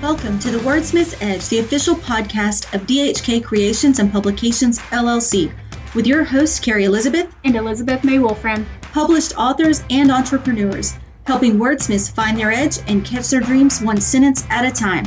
Welcome to the Wordsmith's Edge, the official podcast of DHK Creations and Publications, LLC, with your hosts, Carrie Elizabeth and Elizabeth May Wolfram, published authors and entrepreneurs, helping wordsmiths find their edge and catch their dreams one sentence at a time.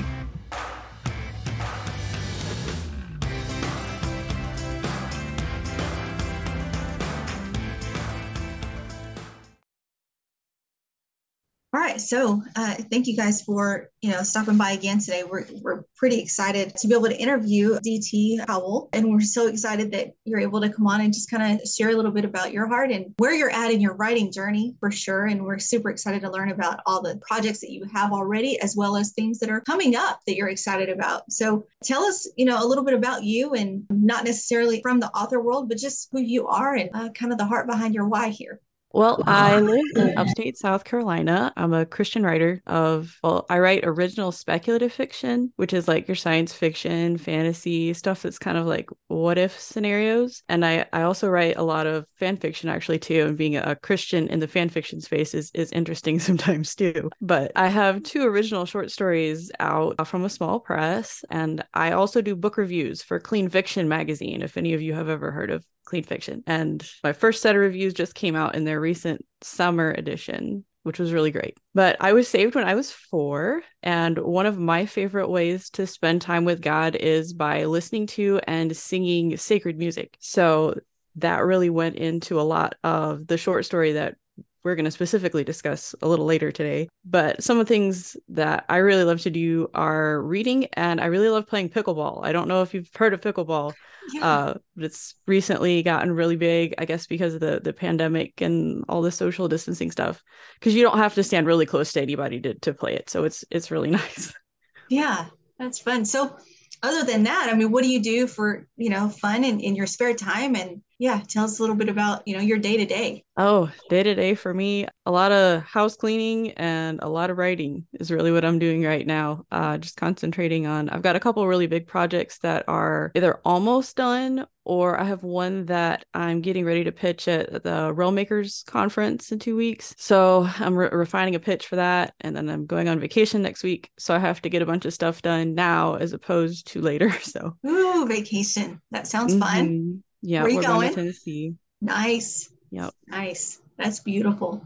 All right, so thank you guys for stopping by again today. We're pretty excited to be able to interview DT Howell, and we're so excited that you're able to come on and just kind of share a little bit about your heart and where you're at in your writing journey for sure. And we're super excited to learn about all the projects that you have already, as well as things that are coming up that you're excited about. So tell us, a little bit about you, and not necessarily from the author world, but just who you are and kind of the heart behind your why here. Well, I live in upstate South Carolina. I'm a Christian writer I write original speculative fiction, which is like your science fiction, fantasy, stuff that's kind of like what if scenarios. And I also write a lot of fan fiction actually too. And being a Christian in the fan fiction space is interesting sometimes too. But I have 2 original short stories out from a small press. And I also do book reviews for Clean Fiction magazine, if any of you have ever heard of Clean Fiction. And my first set of reviews just came out in their recent summer edition, which was really great. But I was saved when I was 4, and one of my favorite ways to spend time with God is by listening to and singing sacred music. So that really went into a lot of the short story that we're going to specifically discuss a little later today. But some of the things that I really love to do are reading, and I really love playing pickleball. I don't know if you've heard of pickleball, but it's recently gotten really big, I guess, because of the pandemic and all the social distancing stuff, because you don't have to stand really close to anybody to play it. So it's really nice. Yeah, that's fun. So other than that, I mean, what do you do for, fun in your spare time? And tell us a little bit about, your day to day. Oh, day to day for me, a lot of house cleaning and a lot of writing is really what I'm doing right now. Just concentrating on, I've got a couple really big projects that are either almost done, or I have one that I'm getting ready to pitch at the Realm Makers conference in 2 weeks. So I'm refining a pitch for that. And then I'm going on vacation next week. So I have to get a bunch of stuff done now as opposed to later. So, ooh, vacation. That sounds fun. Yeah, we're going to Tennessee. Nice. Yep. Nice. That's beautiful.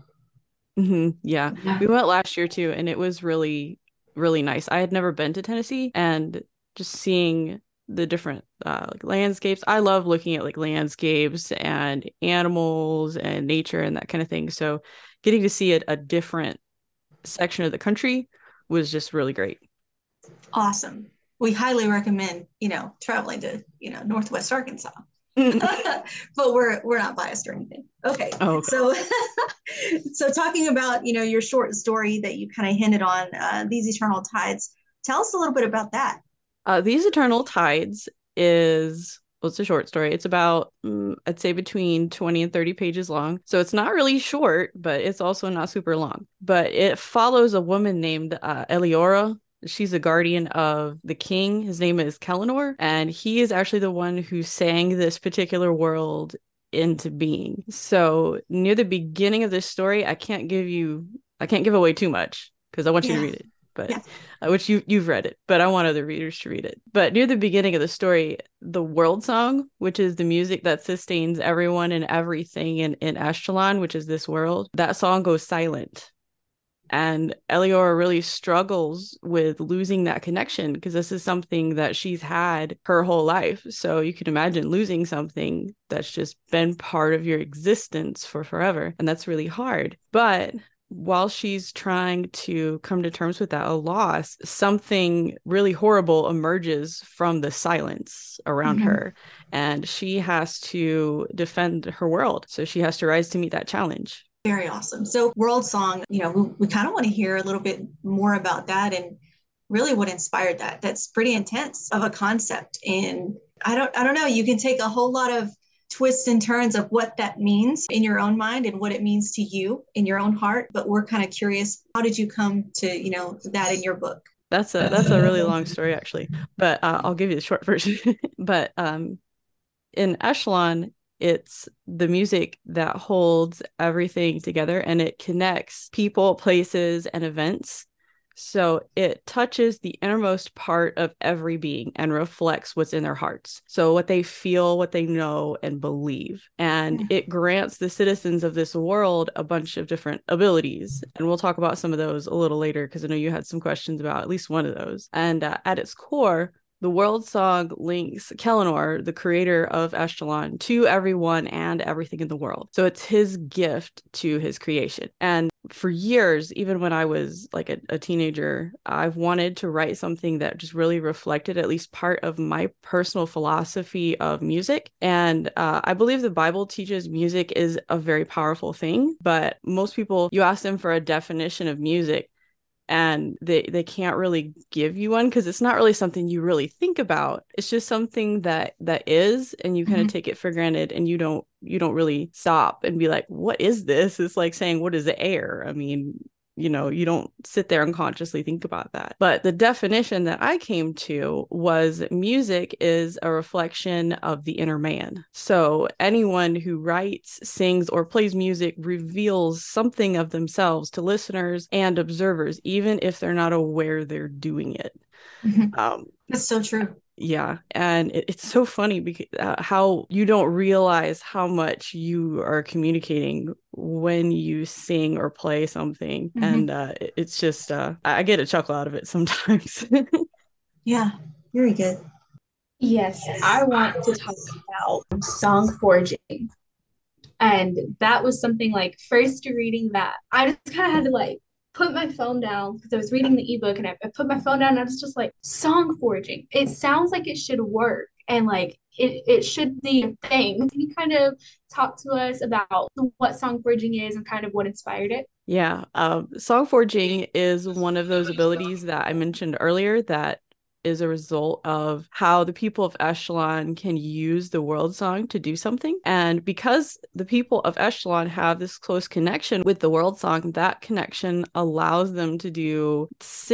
Yeah. We went last year too, and it was really, really nice. I had never been to Tennessee, and just seeing the different like landscapes. I love looking at like landscapes and animals and nature and that kind of thing. So getting to see a different section of the country was just really great. Awesome. We highly recommend, traveling to, Northwest Arkansas. But we're not biased or anything. Okay. Oh, okay. So talking about, your short story that you kind of hinted on, These Eternal Tides, tell us a little bit about that. These Eternal Tides it's a short story. It's about, I'd say between 20 and 30 pages long. So it's not really short, but it's also not super long. But it follows a woman named Eliora. She's a guardian of the king. His name is Kellinor, and he is actually the one who sang this particular world into being. So near the beginning of this story, I can't give away too much because I want you to read it. But which you've read it, but I want other readers to read it. But near the beginning of the story, the world song, which is the music that sustains everyone and everything in Ashkelon, which is this world, that song goes silent. And Eliora really struggles with losing that connection because this is something that she's had her whole life. So you can imagine losing something that's just been part of your existence for forever. And that's really hard. But while she's trying to come to terms with that loss, something really horrible emerges from the silence around her. And she has to defend her world. So she has to rise to meet that challenge. Very awesome. So World Song, we kind of want to hear a little bit more about that and really what inspired that. That's pretty intense of a concept. And I don't know, you can take a whole lot of twists and turns of what that means in your own mind and what it means to you in your own heart. But we're kind of curious, how did you come to, that in your book? That's a really long story, actually, but I'll give you the short version. But in Ashkelon, it's the music that holds everything together, and it connects people, places, and events. So it touches the innermost part of every being and reflects what's in their hearts. So what they feel, what they know and believe. And it grants the citizens of this world a bunch of different abilities. And we'll talk about some of those a little later, because I know you had some questions about at least one of those. And at its core, the world song links Kellinor, the creator of Eshtalon, to everyone and everything in the world. So it's his gift to his creation. And for years, even when I was like a teenager, I've wanted to write something that just really reflected at least part of my personal philosophy of music. And I believe the Bible teaches music is a very powerful thing, but most people, you ask them for a definition of music, and they can't really give you one because it's not really something you really think about. It's just something that is, and you kind of take it for granted, and you don't really stop and be like, what is this? It's like saying, what is the air? I mean, you don't sit there and consciously think about that. But the definition that I came to was music is a reflection of the inner man. So anyone who writes, sings, or plays music reveals something of themselves to listeners and observers, even if they're not aware they're doing it. That's so true. Yeah. And it's so funny because how you don't realize how much you are communicating when you sing or play something. And it's just, I get a chuckle out of it sometimes. Yeah, very good. Yes, I want to talk about song forging. And that was something like first reading that, I just kind of had to like put my phone down because I was reading the ebook, and I put my phone down and I was just like, song forging. It sounds like it should work and like it should be a thing. Can you kind of talk to us about what song forging is and kind of what inspired it? Yeah. Song forging is one of those abilities that I mentioned earlier that is a result of how the people of Eshtalon can use the world song to do something. And because the people of Eshtalon have this close connection with the world song, that connection allows them to do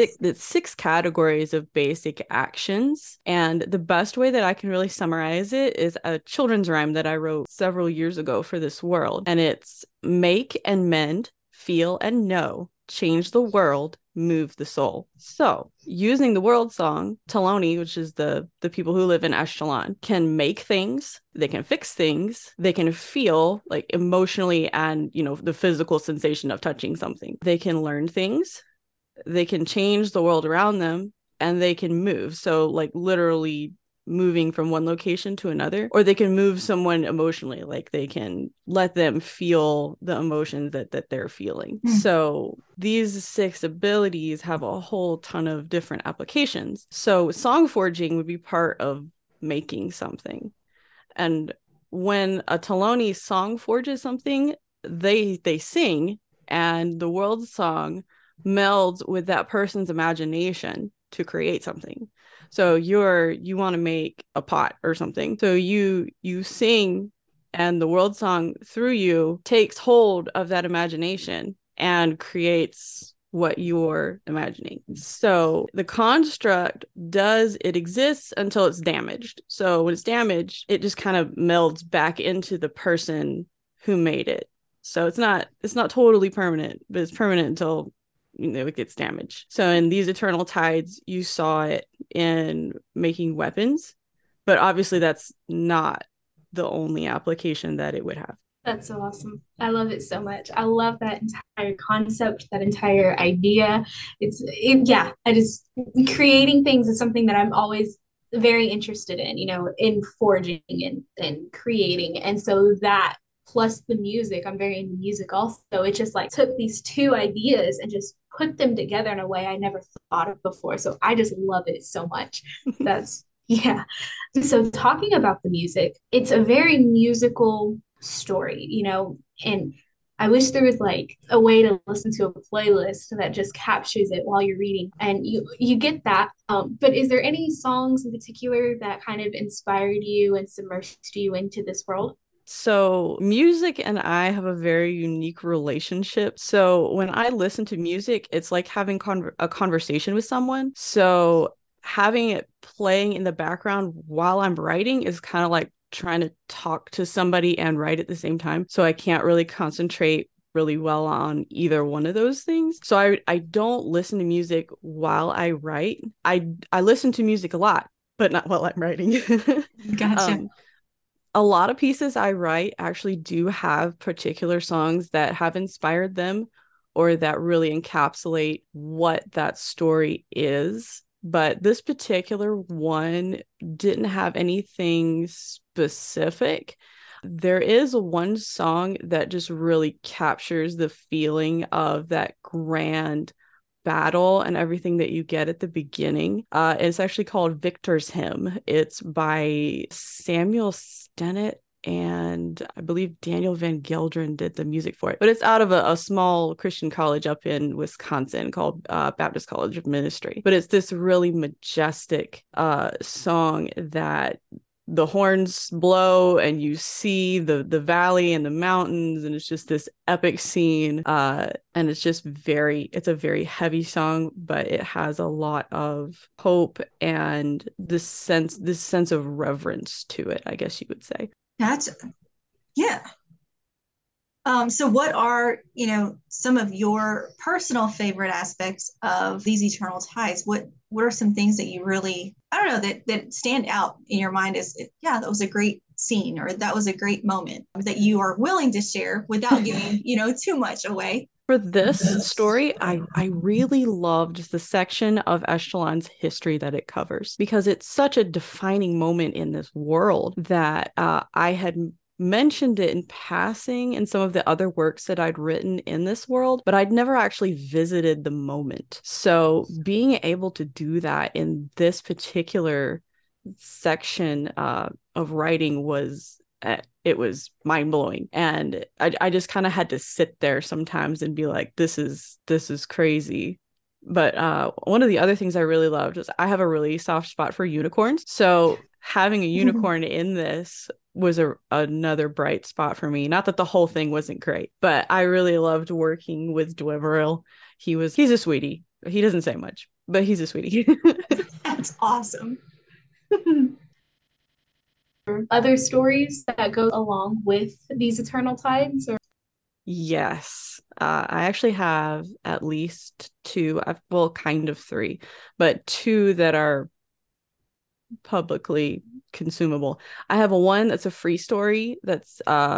six categories of basic actions. And the best way that I can really summarize it is a children's rhyme that I wrote several years ago for this world. And it's make and mend, feel and know, change the world, move the soul. So using the world song, Taloni, which is the people who live in Eshtalon, can make things, they can fix things, they can feel like emotionally and, the physical sensation of touching something. They can learn things, they can change the world around them, and they can move. So like literally moving from one location to another, or they can move someone emotionally, like they can let them feel the emotions that they're feeling. So these 6 abilities have a whole ton of different applications. So song forging would be part of making something. And when a Taloni song forges something, they sing, and the world song melds with that person's imagination to create something. So you want to make a pot or something. So you sing, and the world song through you takes hold of that imagination and creates what you're imagining. So the construct it exists until it's damaged. So when it's damaged, it just kind of melds back into the person who made it. So it's not totally permanent, but it's permanent until it gets damaged. So in these Eternal Tides, you saw it in making weapons, but obviously that's not the only application that it would have. That's so awesome. I love it so much. I love that entire concept, that entire idea. Creating things is something that I'm always very interested in, in forging and creating. And so that plus the music, I'm very into music also. It just like took these 2 ideas and just put them together in a way I never thought of before. So I just love it so much. Yeah. So talking about the music, it's a very musical story, and I wish there was like a way to listen to a playlist that just captures it while you're reading, and you get that. But is there any songs in particular that kind of inspired you and submerged you into this world? So music and I have a very unique relationship. So when I listen to music, it's like having a conversation with someone. So having it playing in the background while I'm writing is kind of like trying to talk to somebody and write at the same time. So I can't really concentrate really well on either one of those things. So I don't listen to music while I write. I listen to music a lot, but not while I'm writing. Gotcha. A lot of pieces I write actually do have particular songs that have inspired them or that really encapsulate what that story is. But this particular one didn't have anything specific. There is one song that just really captures the feeling of that grand battle and everything that you get at the beginning. It's actually called Victor's Hymn. It's by Samuel Stennett, and I believe Daniel Van Gelderen did the music for it. But it's out of a small Christian college up in Wisconsin called Baptist College of Ministry. But it's this really majestic song that the horns blow and you see the valley and the mountains, and it's just this epic scene, and it's a very heavy song, but it has a lot of hope and this sense of reverence to it, I guess you would say. Gotcha. Yeah. So what are, some of your personal favorite aspects of these Eternal Tides? What are some things that you really, I don't know, that stand out in your mind as, yeah, that was a great scene, or that was a great moment that you are willing to share without giving, too much away? For this story, I really love just the section of Eshtalon's history that it covers, because it's such a defining moment in this world that I had mentioned it in passing in some of the other works that I'd written in this world, but I'd never actually visited the moment. So being able to do that in this particular section of writing was it was mind-blowing, and I just kind of had to sit there sometimes and be like, this is crazy. But one of the other things I really loved was I have a really soft spot for unicorns, so having a unicorn in this was another bright spot for me. Not that the whole thing wasn't great, but I really loved working with Dwemeril. He's a sweetie. He doesn't say much, but he's a sweetie. That's awesome. Other stories that go along with these Eternal Tides? Or Yes. I actually have at least two, well, kind of three, but two that are publicly consumable. I have one that's a free story that's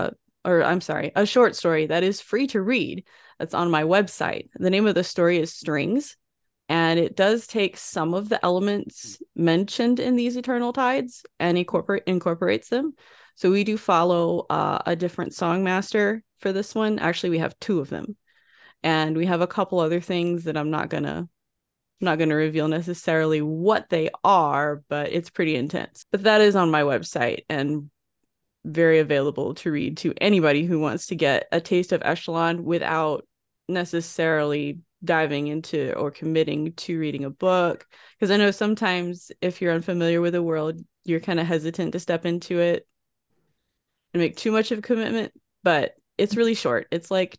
a short story that is free to read, that's on my website. The name of the story is Strings, and it does take some of the elements mentioned in these Eternal Tides and incorporates them. So we do follow a different songmaster for this one. Actually, we have two of them, and we have a couple other things that I'm not gonna reveal necessarily what they are, but it's pretty intense. But that is on my website and very available to read to anybody who wants to get a taste of Eshtalon without necessarily diving into or committing to reading a book. Because I know sometimes if you're unfamiliar with the world, you're kind of hesitant to step into it and make too much of a commitment, but it's really short. It's like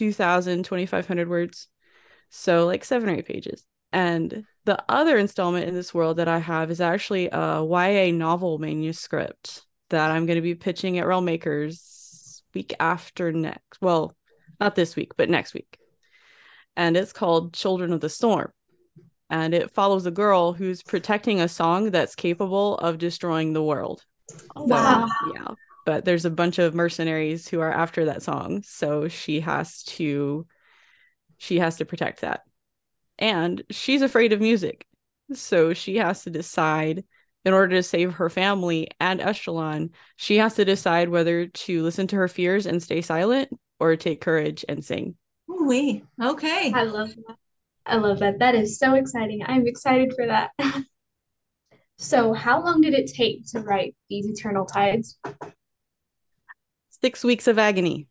2,500 words. So like 7 or 8 pages. And the other installment in this world that I have is actually a YA novel manuscript that I'm going to be pitching at Realmmakers week after next. Well, not this week, but next week. And it's called Children of the Storm. And it follows a girl who's protecting a song that's capable of destroying the world. Wow. So, yeah. But there's a bunch of mercenaries who are after that song. So she has to protect that. And she's afraid of music. So she has to decide, in order to save her family and Eshtalon, she has to decide whether to listen to her fears and stay silent or take courage and sing. Ooh-wee. Okay. I love that. I love that. That is so exciting. I'm excited for that. So, how long did it take to write these Eternal Tides? 6 weeks of agony.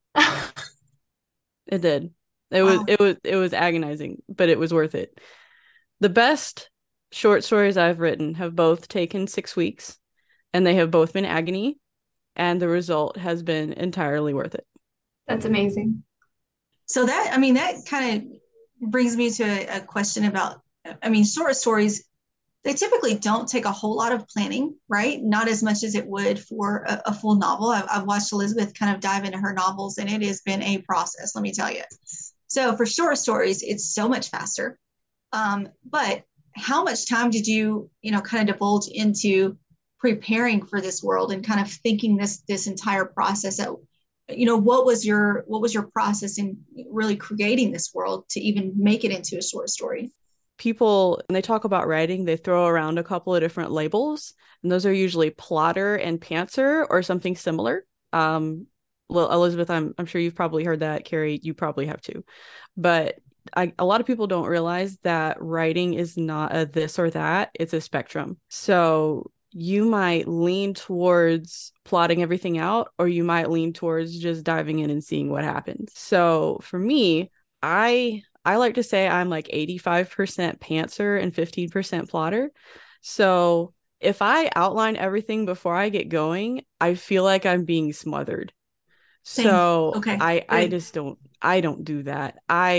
It did. Wow. It was agonizing, but it was worth it. The best short stories I've written have both taken 6 weeks, and they have both been agony, and the result has been entirely worth it. That's amazing. So that kind of brings me to a question about, short stories they typically don't take a whole lot of planning, right? Not as much as it would for a full novel. I've watched Elizabeth kind of dive into her novels, and it has been a process, let me tell you. So for short stories, it's so much faster. But how much time did you, kind of divulge into preparing for this world and kind of thinking this entire process out? What was your process in really creating this world to even make it into a short story? People, when they talk about writing, they throw around a couple of different labels, and those are usually plotter and pantser or something similar. Well, Elizabeth, I'm sure you've probably heard that. Carrie, you probably have too. But a lot of people don't realize that writing is not a this or that, it's a spectrum. So you might lean towards plotting everything out, or you might lean towards just diving in and seeing what happens. So for me, I like to say I'm like 85% pantser and 15% plotter. So if I outline everything before I get going, I feel like I'm being smothered. Same. So Okay. I just don't do that.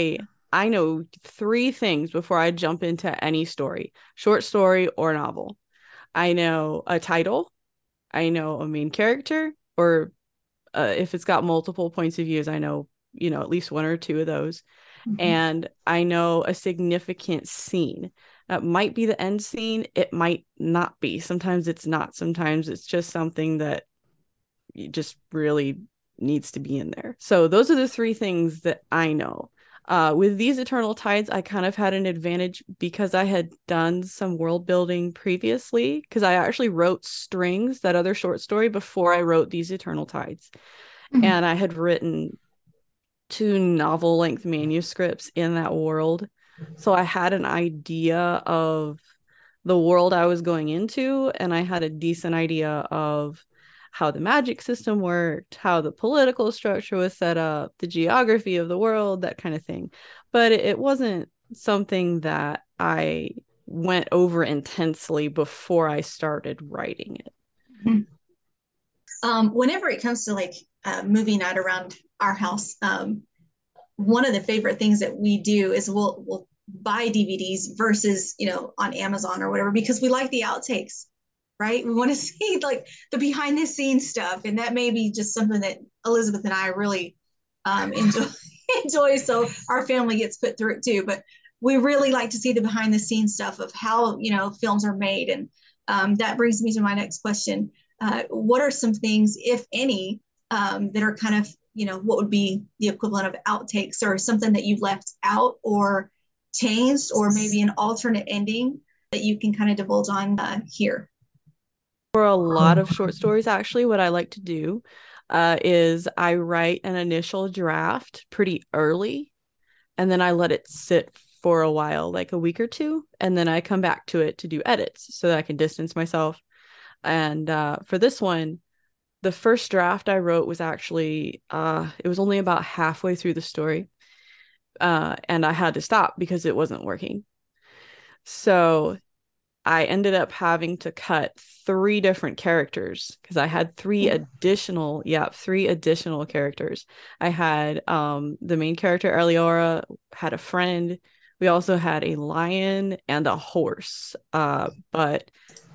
I know three things before I jump into any story, short story or novel. I know a title, I know a main character, or if it's got multiple points of views, I know, at least one or two of those. Mhm. And I know a significant scene. That might be the end scene. It might not be. Sometimes it's not. Sometimes it's just something that just really needs to be in there. So those are the three things that I know. With These Eternal Tides, I kind of had an advantage because I had done some world building previously, because I actually wrote Strings, that other short story, before I wrote These Eternal Tides. Mhm. And I had written 2 novel length manuscripts in that world. So I had an idea of the world I was going into, and I had a decent idea of how the magic system worked, how the political structure was set up, the geography of the world, that kind of thing. But it wasn't something that I went over intensely before I started writing it. Mhm. Whenever it comes to like movie night around our house, one of the favorite things that we do is we'll buy DVDs versus on Amazon or whatever, because we like the outtakes, right? We want to see like the behind the scenes stuff, and that may be just something that Elizabeth and I really enjoy. Enjoy, so our family gets put through it too. But we really like to see the behind the scenes stuff of how films are made, and that brings me to my next question. What are some things, if any, that are kind of what would be the equivalent of outtakes, or something that you've left out or changed, or maybe an alternate ending that you can kind of divulge on here? For a lot of short stories, actually, what I like to do is I write an initial draft pretty early, and then I let it sit for a while, like a week or two, and then I come back to it to do edits so that I can distance myself. And for this one, the first draft I wrote was actually it was only about halfway through the story, and I had to stop because it wasn't working. So I ended up having to cut 3 different characters because I had three additional characters. I had the main character Eliora had a friend. We also had a lion and a horse. But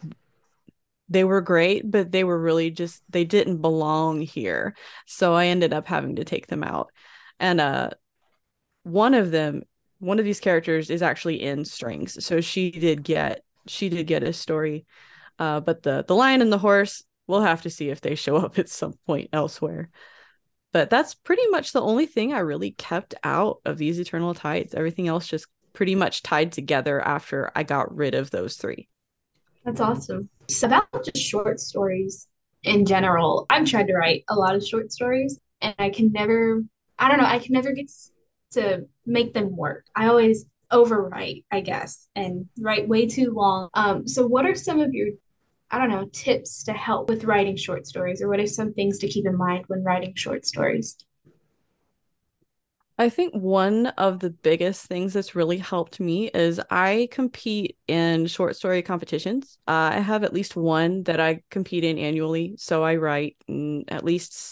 they were great, but they were really just, they didn't belong here. So I ended up having to take them out. And one of them, one of these characters is actually in Strings. So she did get a story. But the lion and the horse, we'll have to see if they show up at some point elsewhere. But that's pretty much the only thing I really kept out of These Eternal Tides. Everything else just pretty much tied together after I got rid of those 3. That's awesome. So about just short stories in general, I've tried to write a lot of short stories and I don't know, I can never get to make them work. I always overwrite, I guess, and write way too long. So what are some of your, I don't know, tips to help with writing short stories, or what are some things to keep in mind when writing short stories? I think one of the biggest things that's really helped me is I compete in short story competitions. I have at least one that I compete in annually. So I write at least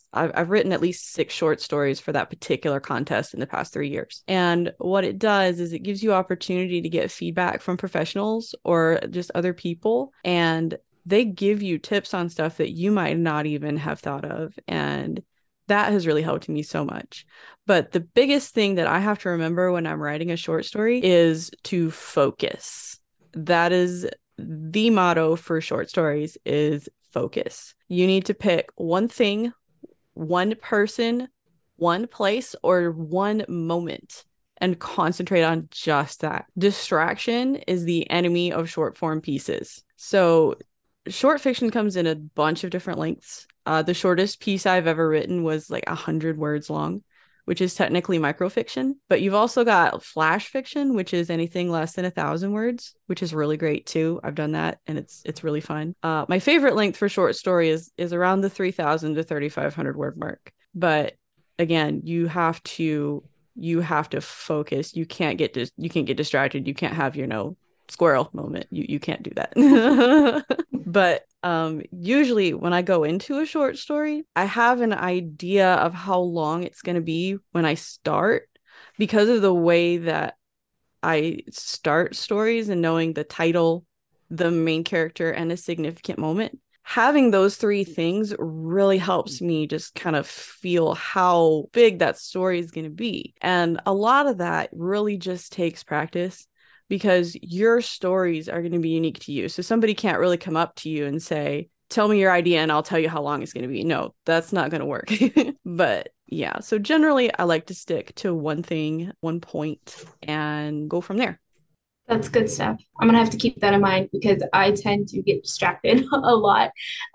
I've written at least 6 short stories for that particular contest in the past 3 years. And what it does is it gives you opportunity to get feedback from professionals or just other people, and they give you tips on stuff that you might not even have thought of. And that has really helped me so much. But the biggest thing that I have to remember when I'm writing a short story is to focus. That is the motto for short stories, is focus. You need to pick one thing, one person, one place, or one moment and concentrate on just that. Distraction is the enemy of short form pieces. So short fiction comes in a bunch of different lengths. The shortest piece I've ever written was like 100 words long, which is technically microfiction. But you've also got flash fiction, which is anything less than 1,000 words, which is really great too. I've done that, and it's really fun. My favorite length for short story is around the 3,000 to 3,500 word mark. But again, you have to focus. You can't get distracted. You can't have your squirrel moment. You can't do that. But usually when I go into a short story, I have an idea of how long it's going to be when I start, because of the way that I start stories and knowing the title, the main character, and a significant moment. Having those 3 things really helps me just kind of feel how big that story is going to be. And a lot of that really just takes practice, because your stories are going to be unique to you. So somebody can't really come up to you and say, tell me your idea and I'll tell you how long it's going to be. No, that's not going to work. But yeah, so generally I like to stick to one thing, one point, and go from there. That's good stuff. I'm gonna have to keep that in mind because I tend to get distracted a lot.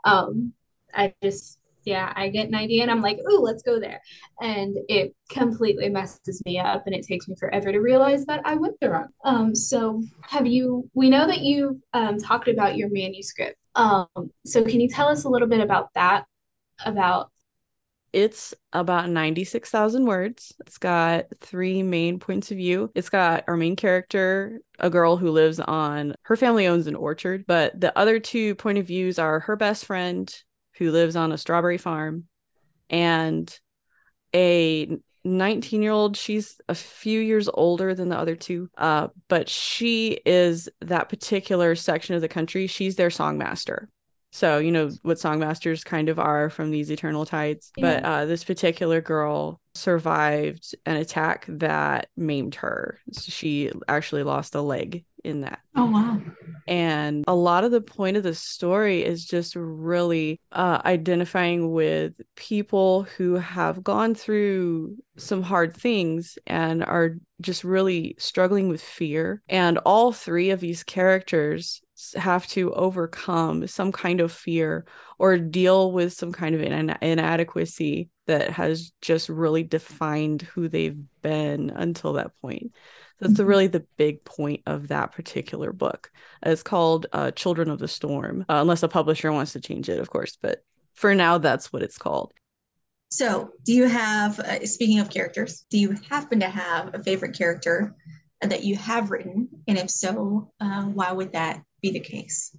I just, yeah, I get an idea and I'm like, ooh, let's go there. And it completely messes me up and it takes me forever to realize that I went the wrong. So we know that you talked about your manuscript. So can you tell us a little bit about that? About It's about 96,000 words. It's got 3 main points of view. It's got our main character, a girl who lives on, her family owns an orchard, but the other 2 point of views are her best friend who lives on a strawberry farm, and a 19-year-old. She's a few years older than the other 2, but she is that particular section of the country. She's their songmaster. So, you know what songmasters kind of are from these Eternal Tides. Yeah. But this particular girl survived an attack that maimed her. She actually lost a leg in that. Oh, wow. And a lot of the point of the story is just really identifying with people who have gone through some hard things and are just really struggling with fear. And all 3 of these characters have to overcome some kind of fear or deal with some kind of inadequacy that has just really defined who they've been until that point. That's really the big point of that particular book. It's called Children of the Storm, unless a publisher wants to change it, of course. But for now, that's what it's called. So do you have, speaking of characters, do you happen to have a favorite character that you have written? And if so, why would that be the case?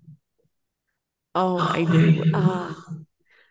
Oh, I do.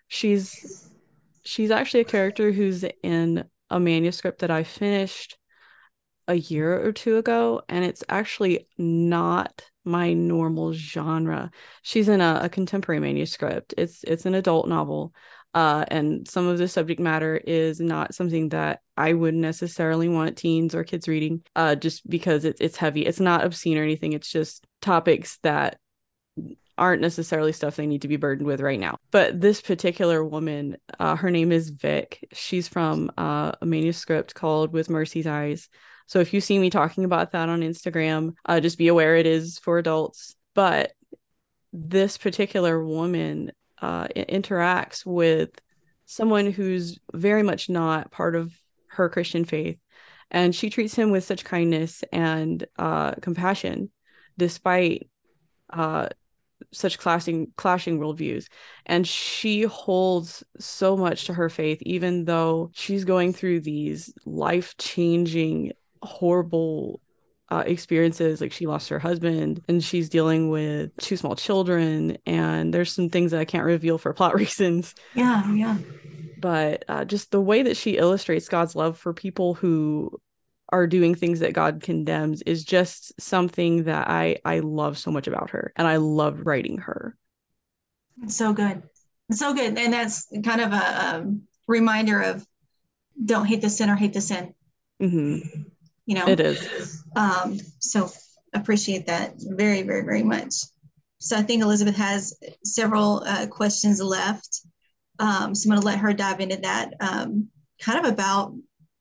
She's actually a character who's in a manuscript that I finished a year or 2 ago, and it's actually not my normal genre. She's in a contemporary manuscript. It's an adult novel, and some of the subject matter is not something that I would necessarily want teens or kids reading, just because it's heavy. It's not obscene or anything. It's just topics that aren't necessarily stuff they need to be burdened with right now. But this particular woman, her name is Vic. She's from a manuscript called With Mercy's Eyes. So if you see me talking about that on Instagram, just be aware it is for adults. But this particular woman interacts with someone who's very much not part of her Christian faith. And she treats him with such kindness and compassion, despite such clashing worldviews. And she holds so much to her faith, even though she's going through these life-changing, horrible experiences. Like, she lost her husband and she's dealing with 2 small children, and there's some things that I can't reveal for plot reasons. Yeah. but just the way that she illustrates God's love for people who are doing things that God condemns is just something that I love so much about her, and I love writing her. It's so good. It's so good. And that's kind of a reminder of don't hate the sinner, hate the sin. Mm-hmm. You know, it is. So appreciate that very, very, very much. So I think Elizabeth has several questions left. So I'm going to let her dive into that. Kind of about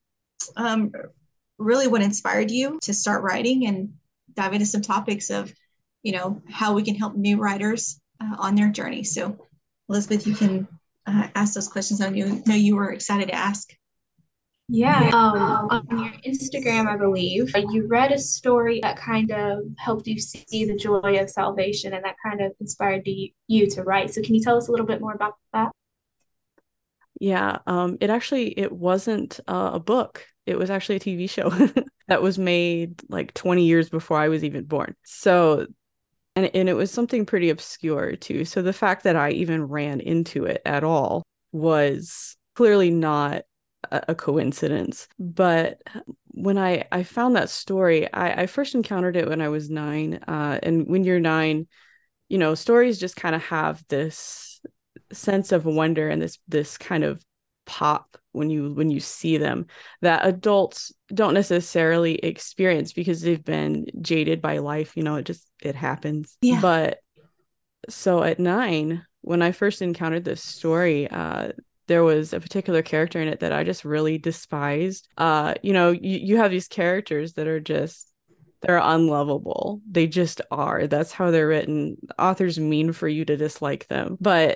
really what inspired you to start writing and dive into some topics of, how we can help new writers on their journey. So Elizabeth, you can ask those questions. I know you were excited to ask. Yeah, on your Instagram, I believe, you read a story that kind of helped you see the joy of salvation and that kind of inspired you to write. So can you tell us a little bit more about that? Yeah, it wasn't a book. It was actually a TV show that was made like 20 years before I was even born. So, and it was something pretty obscure too. So the fact that I even ran into it at all was clearly not a coincidence. But when I found that story, I first encountered it when I was 9. And when you're 9, stories just kind of have this sense of wonder and this kind of pop when you see them that adults don't necessarily experience because they've been jaded by life. It happens. Yeah. But so at 9, when I first encountered this story, there was a particular character in it that I just really despised. You have these characters that are just, they're unlovable. They just are. That's how they're written. Authors mean for you to dislike them. But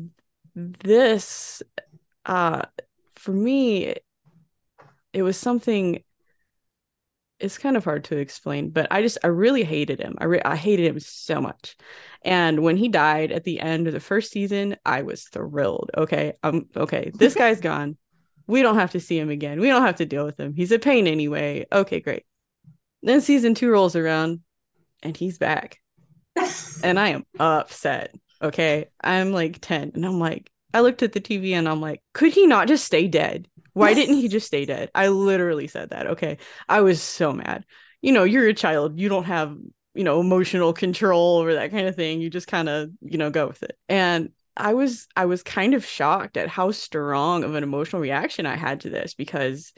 this, for me, it was something, it's kind of hard to explain, but I really hated him. I hated him so much. And when he died at the end of the first season, I was thrilled. Okay, okay, this guy's gone. We don't have to see him again. We don't have to deal with him. He's a pain anyway. Okay, great. Then season 2 rolls around and he's back. And I am upset. Okay, I'm like 10 and I'm like, I looked at the TV and I'm like, could he not just stay dead? Why didn't he just stay dead? I literally said that. Okay. I was so mad. You're a child. You don't have, emotional control over that kind of thing. You just kind of, go with it. And I was kind of shocked at how strong of an emotional reaction I had to this because,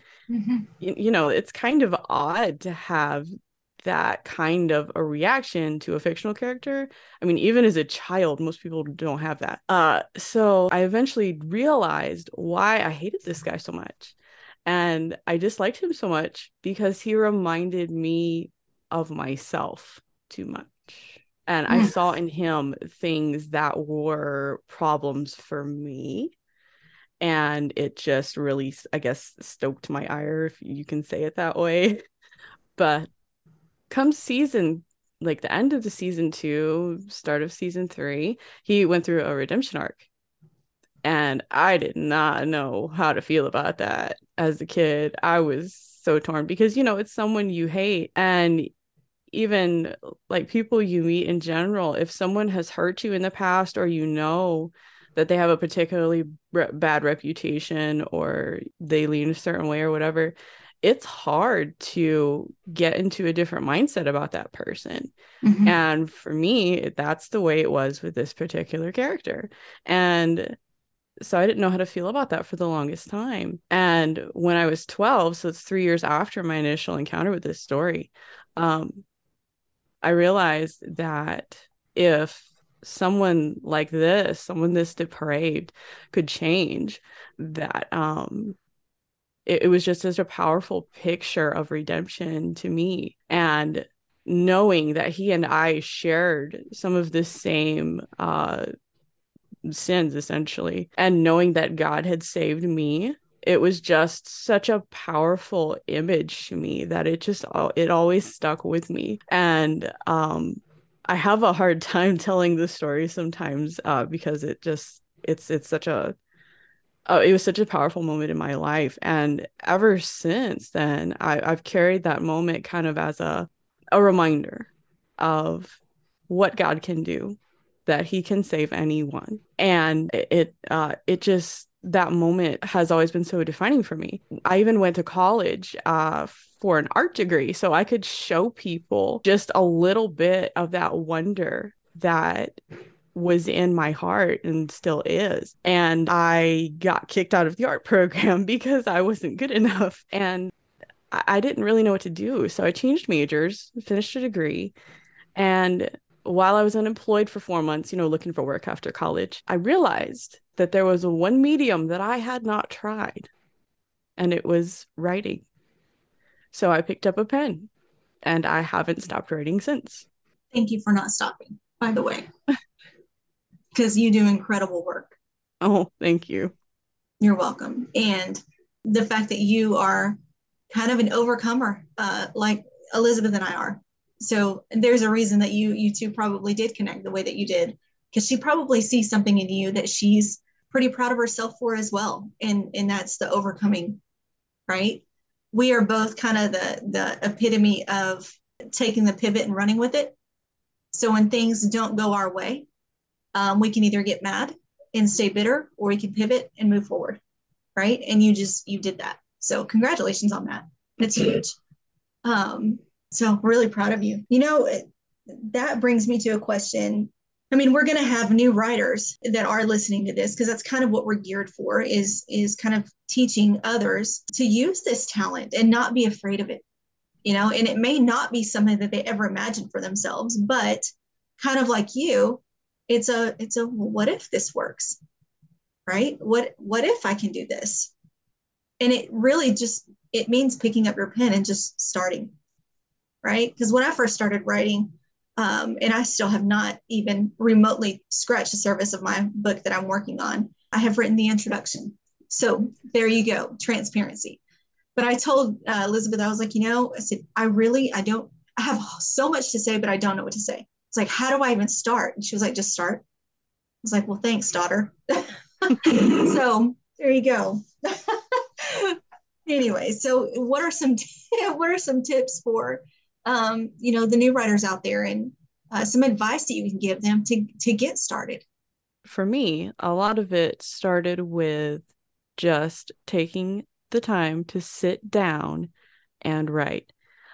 it's kind of odd to have that kind of a reaction to a fictional character. I mean, even as a child, most people don't have that. So I eventually realized why I hated this guy so much. And I disliked him so much because he reminded me of myself too much. And I saw in him things that were problems for me. And it just really, I guess, stoked my ire, if you can say it that way. But come the end of the season 2, start of season 3, he went through a redemption arc. And I did not know how to feel about that as a kid. I was so torn because, it's someone you hate. And even like people you meet in general, if someone has hurt you in the past or that they have a particularly bad reputation or they lean a certain way or whatever, it's hard to get into a different mindset about that person. And for me, that's the way it was with this particular character. And so I didn't know how to feel about that for the longest time. And when I was 12, so it's 3 years after my initial encounter with this story, I realized that if someone like this, someone this depraved could change, that it was just such a powerful picture of redemption to me. And knowing that he and I shared some of the same sins, essentially, and knowing that God had saved me, it was just such a powerful image to me that it always stuck with me. And I have a hard time telling the story sometimes because it's such a it was such a powerful moment in my life. And ever since then, I've carried that moment kind of as a reminder of what God can do, that he can save anyone. And it just that moment has always been so defining for me. I even went to college for an art degree so I could show people just a little bit of that wonder that was in my heart and still is. And I got kicked out of the art program because I wasn't good enough. And I didn't really know what to do. So I changed majors, finished a degree. And while I was unemployed for 4 months, looking for work after college, I realized that there was one medium that I had not tried, and it was writing. So I picked up a pen, and I haven't stopped writing since. Thank you for not stopping, by the way, because you do incredible work. Oh, thank you. You're welcome. And the fact that you are kind of an overcomer, like Elizabeth and I are. So there's a reason that you two probably did connect the way that you did, because she probably sees something in you that she's pretty proud of herself for as well. And that's the overcoming, right? We are both kind of the epitome of taking the pivot and running with it. So when things don't go our way, we can either get mad and stay bitter, or we can pivot and move forward, right? And you did that. So congratulations on that. That's huge. So really proud of you. That brings me to a question. I mean, we're going to have new writers that are listening to this, because that's kind of what we're geared for, is kind of teaching others to use this talent and not be afraid of it. And it may not be something that they ever imagined for themselves, but kind of like you, it's a what if this works, right? What if I can do this? And it really it means picking up your pen and just starting, right? Because when I first started writing, and I still have not even remotely scratched the surface of my book that I'm working on, I have written the introduction. So there you go, transparency. But I told Elizabeth, I was like, I said, I have so much to say, but I don't know what to say. It's like, how do I even start? And she was like, just start. I was like, well, thanks, daughter. So there you go. Anyway, so what are some tips for the new writers out there, and some advice that you can give them to get started? For me, a lot of it started with just taking the time to sit down and write.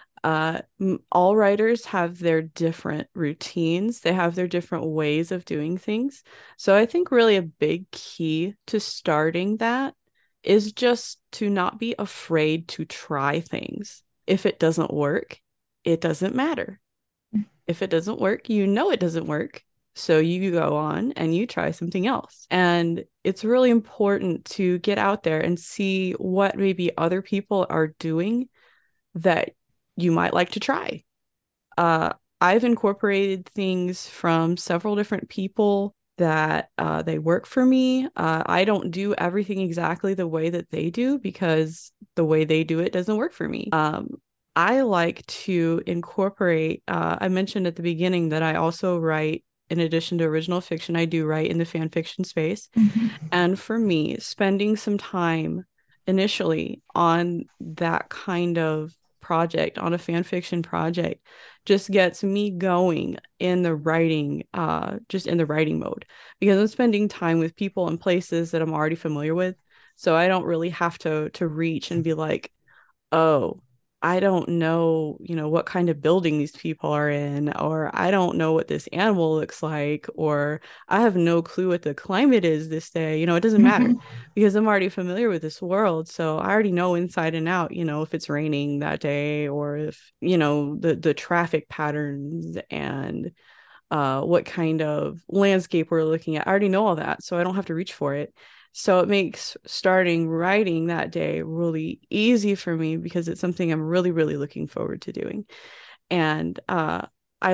All writers have their different routines. They have their different ways of doing things. So I think really a big key to starting that is just to not be afraid to try things. If it doesn't work, it doesn't matter. If it doesn't work, it doesn't work. So you go on and you try something else. And it's really important to get out there and see what maybe other people are doing that you might like to try. I've incorporated things from several different people that they work for me. I don't do everything exactly the way that they do, because the way they do it doesn't work for me. I like to incorporate, I mentioned at the beginning that I also write, in addition to original fiction, I do write in the fan fiction space. Mm-hmm. And for me, spending some time initially on that kind of project, on a fan fiction project, just gets me going in the writing, just in the writing mode, because I'm spending time with people and places that I'm already familiar with. So I don't really have to reach and be like, oh, I don't know, what kind of building these people are in, or I don't know what this animal looks like, or I have no clue what the climate is this day. It doesn't matter, because I'm already familiar with this world. So I already know inside and out, if it's raining that day, or if, the traffic patterns and what kind of landscape we're looking at. I already know all that, so I don't have to reach for it. So it makes starting writing that day really easy for me, because it's something I'm really, really looking forward to doing. And I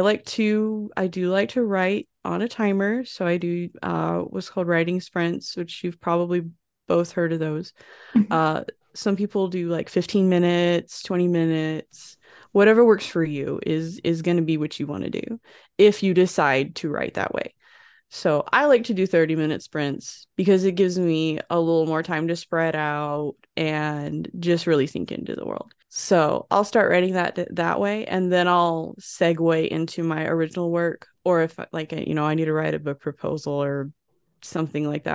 do like to write on a timer. So I do what's called writing sprints, which you've probably both heard of those. Some people do like 15 minutes, 20 minutes, whatever works for you is going to be what you want to do if you decide to write that way. So I like to do 30-minute sprints, because it gives me a little more time to spread out and just really sink into the world. So I'll start writing that way, and then I'll segue into my original work. Or if I need to write a book proposal or something like that,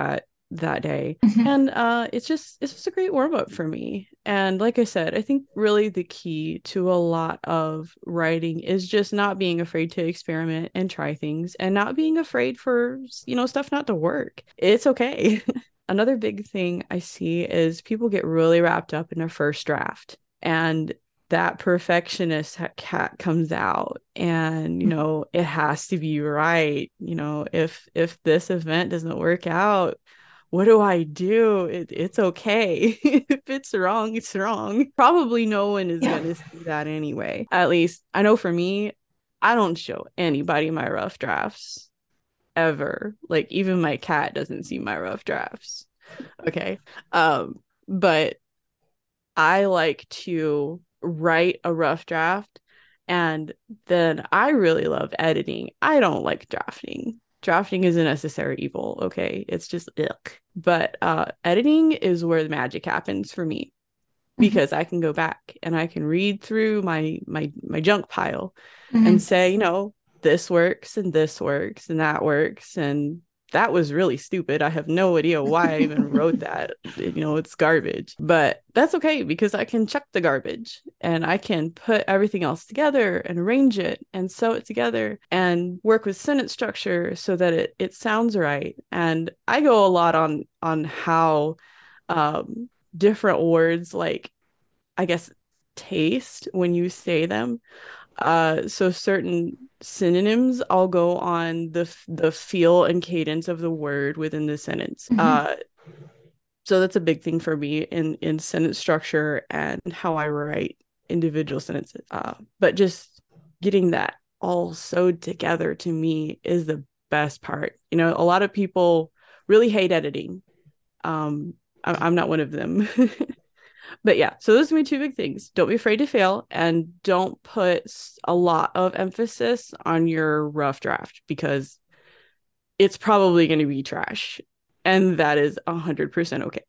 that day. Mhm. And it's just a great warm up for me. And like I said, I think really the key to a lot of writing is just not being afraid to experiment and try things, and not being afraid for, stuff not to work. It's okay. Another big thing I see is people get really wrapped up in a first draft, and that perfectionist cat comes out, and it has to be right. If this event doesn't work out, what do I do? It's okay. If it's wrong, it's wrong. Probably no one is Yeah. gonna see that anyway. At least I know for me, I don't show anybody my rough drafts ever. Like, even my cat doesn't see my rough drafts. Okay. But I like to write a rough draft, and then I really love editing. I don't like drafting. Drafting is a necessary evil, okay? It's just ick. But editing is where the magic happens for me, because I can go back and I can read through my junk pile and say, this works and this works and that was really stupid. I have no idea why I even wrote that. It's garbage. But that's okay, because I can chuck the garbage and I can put everything else together and arrange it and sew it together and work with sentence structure so that it sounds right. And I go a lot on how different words, like, I guess, taste when you say them. So certain synonyms, I'll go on the feel and cadence of the word within the sentence. So that's a big thing for me in sentence structure and how I write individual sentences. But just getting that all sewed together, to me, is the best part. A lot of people really hate editing. I'm not one of them. But yeah, so those are my two big things. Don't be afraid to fail, and don't put a lot of emphasis on your rough draft, because it's probably going to be trash. And that is 100% okay.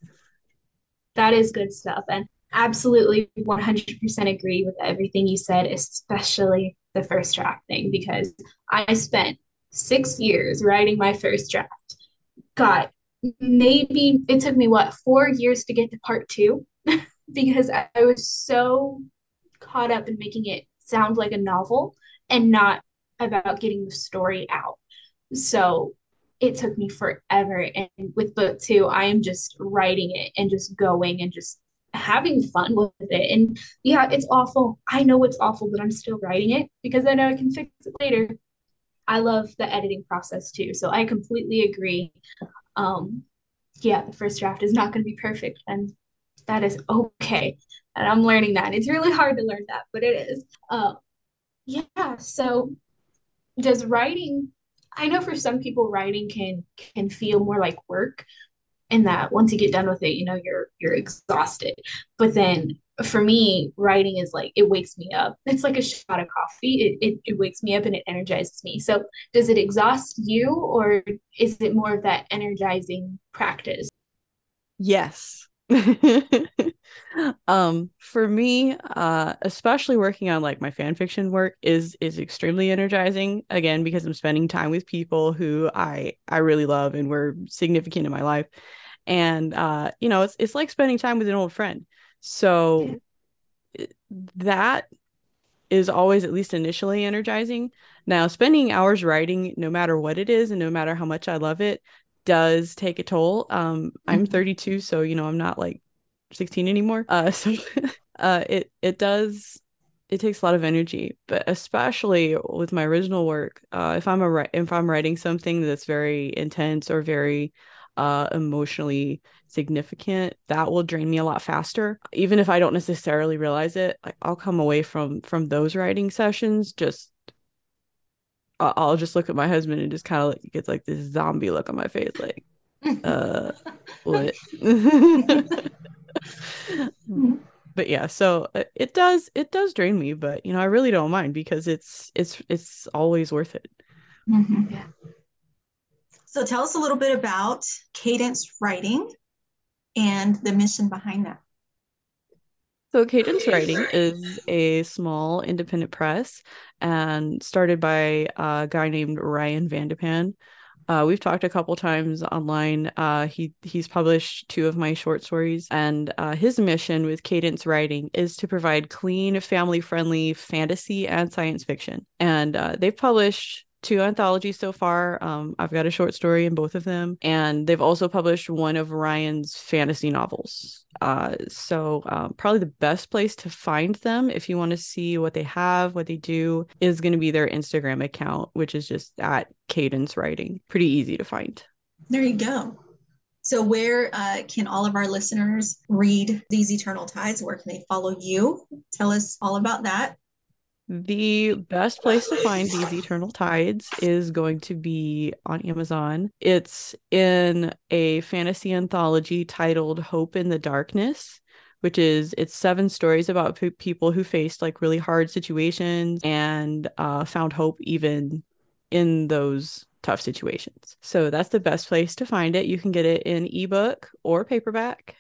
That is good stuff. And absolutely 100% agree with everything you said, especially the first draft thing, because I spent 6 years writing my first draft. God, maybe it took me, 4 years to get to part two, because I was so caught up in making it sound like a novel and not about getting the story out. So it took me forever. And with book two, I am just writing it and just going and just having fun with it. And yeah, it's awful. I know it's awful, but I'm still writing it because I know I can fix it later. I love the editing process too. So I completely agree. Um, yeah, the first draft is not going to be perfect, and that is okay. And I'm learning that. It's really hard to learn that, but it is. Yeah. So does writing, I know for some people writing can feel more like work, and that once you get done with it, you're exhausted. But then for me, writing is like, it wakes me up. It's like a shot of coffee. It wakes me up and it energizes me. So does it exhaust you, or is it more of that energizing practice? Yes. For me, especially working on like my fan fiction work is extremely energizing, again, because I'm spending time with people who I really love and were significant in my life. And it's like spending time with an old friend. So that is always, at least initially, energizing. Now, spending hours writing, no matter what it is and no matter how much I love it, does take a toll. I'm 32, so I'm not like 16 anymore. So it takes a lot of energy, but especially with my original work, if I'm writing something that's very intense or very emotionally significant, that will drain me a lot faster. Even if I don't necessarily realize it, like, I'll come away from those writing sessions, just I'll just look at my husband and just kind of like get like this zombie look on my face, like, what? But yeah, so it does drain me, but I really don't mind, because it's always worth it. Yeah. So tell us a little bit about Cadence Writing and the mission behind that. So Cadence Writing is a small independent press, and started by a guy named Ryan Vandepan. We've talked a couple times online. He's published 2 of my short stories, and his mission with Cadence Writing is to provide clean, family-friendly fantasy and science fiction. And they've published 2 anthologies so far. I've got a short story in both of them, and they've also published one of Ryan's fantasy novels. So probably the best place to find them if you want to see what they have, what they do, is going to be their Instagram account, which is just at Cadence Writing. Pretty easy to find. There you go. So where can all of our listeners read These Eternal Tides? Where can they follow you? Tell us all about that. The best place to find These Eternal Tides is going to be on Amazon. It's in a fantasy anthology titled Hope in the Darkness, it's 7 stories about people who faced like really hard situations and found hope even in those tough situations. So that's the best place to find it. You can get it in ebook or paperback.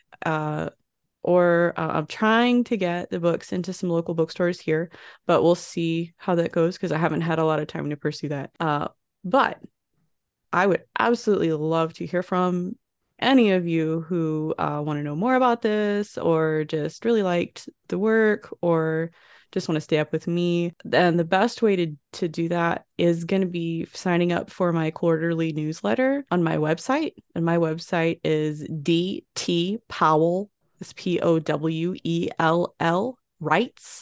I'm trying to get the books into some local bookstores here, but we'll see how that goes because I haven't had a lot of time to pursue that. But I would absolutely love to hear from any of you who want to know more about this, or just really liked the work, or just want to stay up with me. And the best way to do that is going to be signing up for my quarterly newsletter on my website. And my website is DT Powell. It's POWELL Writes,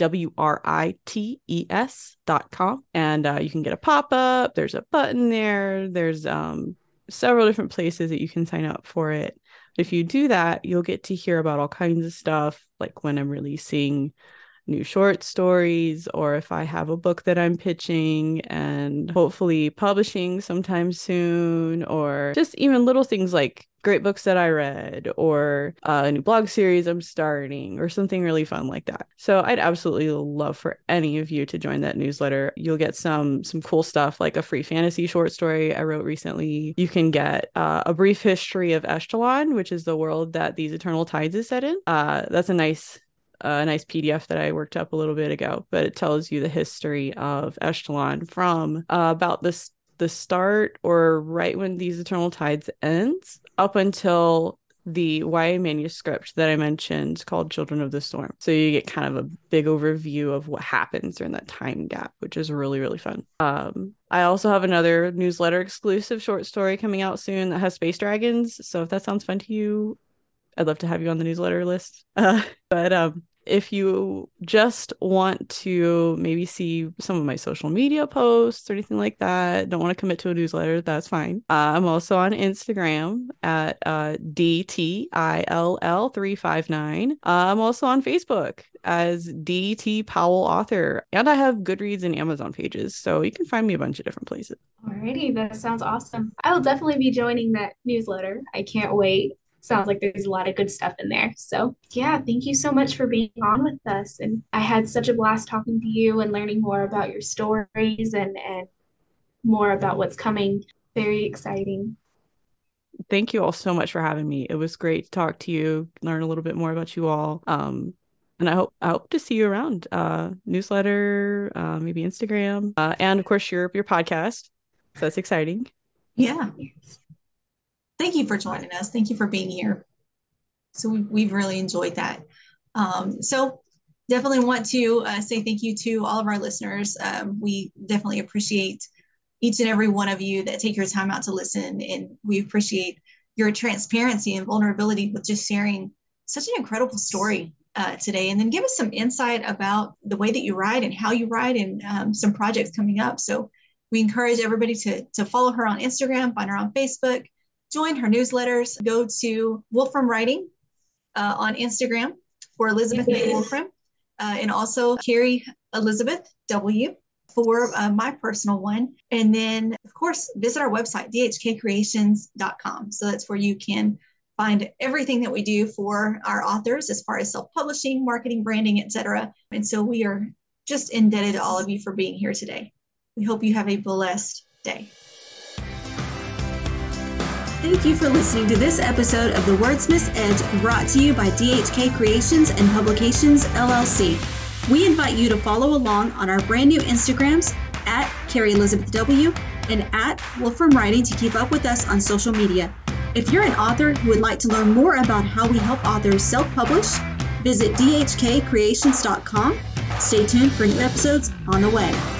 WRITES.com. And you can get a pop-up. There's a button there. There's several different places that you can sign up for it. If you do that, you'll get to hear about all kinds of stuff, like when I'm releasing new short stories, or if I have a book that I'm pitching and hopefully publishing sometime soon, or just even little things like great books that I read, or a new blog series I'm starting, or something really fun like that. So I'd absolutely love for any of you to join that newsletter. You'll get some cool stuff, like a free fantasy short story I wrote recently. You can get a brief history of Eshtalon, which is the world that These Eternal Tides is set in. That's a nice PDF that I worked up a little bit ago, but it tells you the history of Eshtalon from about the start, or right when These Eternal Tides ends, up until the YA manuscript that I mentioned called Children of the Storm. So you get kind of a big overview of what happens during that time gap, which is really, really fun. I also have another newsletter exclusive short story coming out soon that has space dragons. So if that sounds fun to you, I'd love to have you on the newsletter list. But if you just want to maybe see some of my social media posts or anything like that, don't want to commit to a newsletter, that's fine. I'm also on Instagram at DTILL359. I'm also on Facebook as DT Powell Author, and I have Goodreads and Amazon pages, so you can find me a bunch of different places. Alrighty, that sounds awesome. I will definitely be joining that newsletter. I can't wait. Sounds like there's a lot of good stuff in there. So yeah, thank you so much for being on with us. And I had such a blast talking to you and learning more about your stories and more about what's coming. Very exciting. Thank you all so much for having me. It was great to talk to you, learn a little bit more about you all. And I hope to see you around newsletter, maybe Instagram, and of course your podcast. So that's exciting. Yeah. Thank you for joining us. Thank you for being here. So we've really enjoyed that. So definitely want to say thank you to all of our listeners. We definitely appreciate each and every one of you that take your time out to listen. And we appreciate your transparency and vulnerability with just sharing such an incredible story today. And then give us some insight about the way that you write and how you write, and some projects coming up. So we encourage everybody to follow her on Instagram, find her on Facebook, join her newsletters, go to Wolfram Writing on Instagram for Elizabeth A. Wolfram, and also Carrie Elizabeth W. for my personal one. And then, of course, visit our website, dhkcreations.com. So that's where you can find everything that we do for our authors as far as self-publishing, marketing, branding, etc. And so we are just indebted to all of you for being here today. We hope you have a blessed day. Thank you for listening to this episode of The Wordsmith's Edge, brought to you by DHK Creations and Publications, LLC. We invite you to follow along on our brand new Instagrams at Carrie Elizabeth W., and at Wolfram Writing to keep up with us on social media. If you're an author who would like to learn more about how we help authors self-publish, visit dhkcreations.com. Stay tuned for new episodes on the way.